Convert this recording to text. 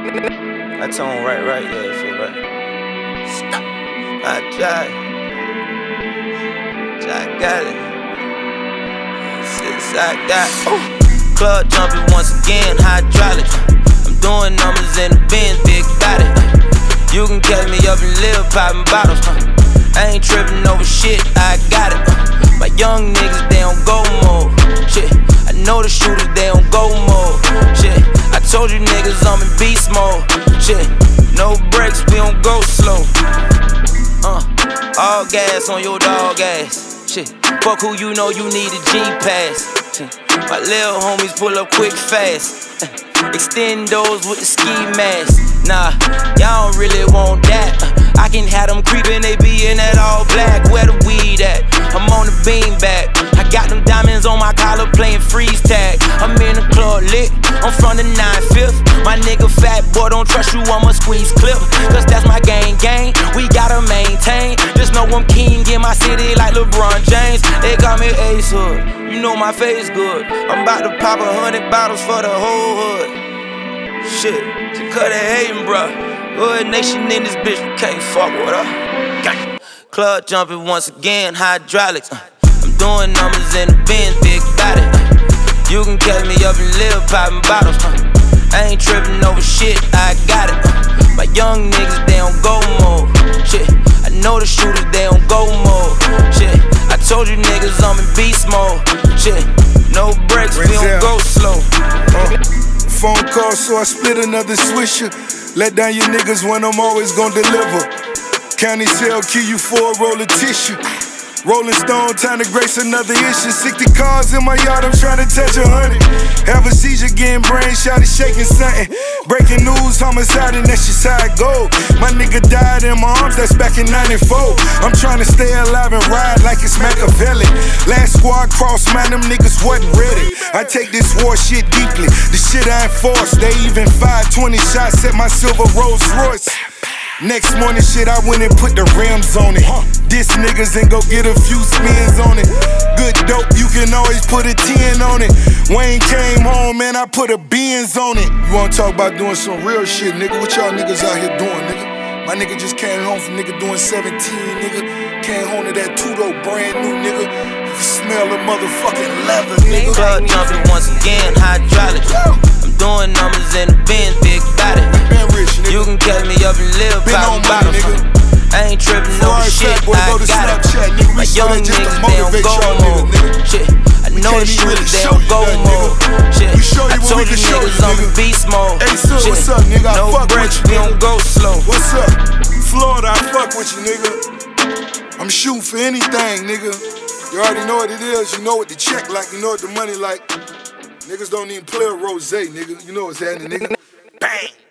I tone right, yeah, feel right. Stop. I got it. Since I got club jumping once again, hydraulic. I'm doing numbers in the Benz, big body. You can catch me up in Lil popping bottles. I ain't tripping over shit, I got it. My young niggas, they don't go mode. Shit, I know the shooters, they don't go mode. Shit, I told you niggas I'm in beast mode. Shit, no brakes, we don't go slow. All gas on your dog ass. Shit, fuck who you know, you need a G-Pass. My lil' homies pull up quick fast. Extend those with the ski mask. Nah, y'all don't really want that. I can have them creepin', they be in that all black. Where the weed at? I'm on the beanbag. I got them diamonds on my collar playing freeze tag. I'm in the club lit, I'm from the 9/5. My nigga fat boy, don't trust you, I'ma squeeze clip. Cause that's my gang, we gotta maintain. Just know I'm king in my city like LeBron James. They call me Ace Hood, you know my face good. I'm about to pop 100 bottles for the whole hood. Shit, just cut it hatin', bruh. Hood nation in this bitch, you can't fuck with her. Club jumping once again, hydraulics. I'm doing numbers in the Benz, big body. You can catch me up in Lil popping bottles. I ain't tripping over shit, I got it. My young niggas, they don't go mode. Shit, I know the shooters, they don't go mode. Shit, I told you niggas I'm in beast mode. Shit, no brakes, we don't go slow. Phone call, so I split another swisher. Let down your niggas when I'm always gon' deliver. County cell, kill you for a roll of tissue. Rolling Stone, time to grace another issue. 60 cars in my yard, I'm trying to touch 100. Have a seizure, getting brain shot, shaking something. Breaking news, homicide, and that's just how it go. My nigga died in my arms, that's back in 94. I'm trying to stay alive and ride like it's Machiavelli. Last squad crossed, man, them niggas wasn't ready. I take this war shit deeply, the shit I enforce. They even 520 shots at my silver Rolls Royce. Next morning shit, I went and put the rims on it. This niggas and go get a few spins on it. Good dope, you can always put a 10 on it. Wayne came home, man, I put a Benz on it. You wanna talk about doing some real shit, nigga? What y'all niggas out here doing, nigga? My nigga just came home from nigga doing 17, nigga. Came home to that Tudo brand new, nigga. You can smell the motherfucking leather, nigga. Club jumping once again, hydraulic. I'm doing numbers in the Benz, big body. You can catch me up in Lil popping bottles. I ain't tripping over shit, I got it. My young niggas, they don't go mode. Shit, I know the shooters, they don't go mode. Shit, I told you niggas I'm in beast mode. Shit, no brakes, we don't go slow. What's up? Florida, I fuck with you, nigga. I'm shooting for anything, nigga. You already know what it is, you know what the check like, you know what the money like. Niggas don't even play a rose, nigga. You know what's happening, nigga. Bang!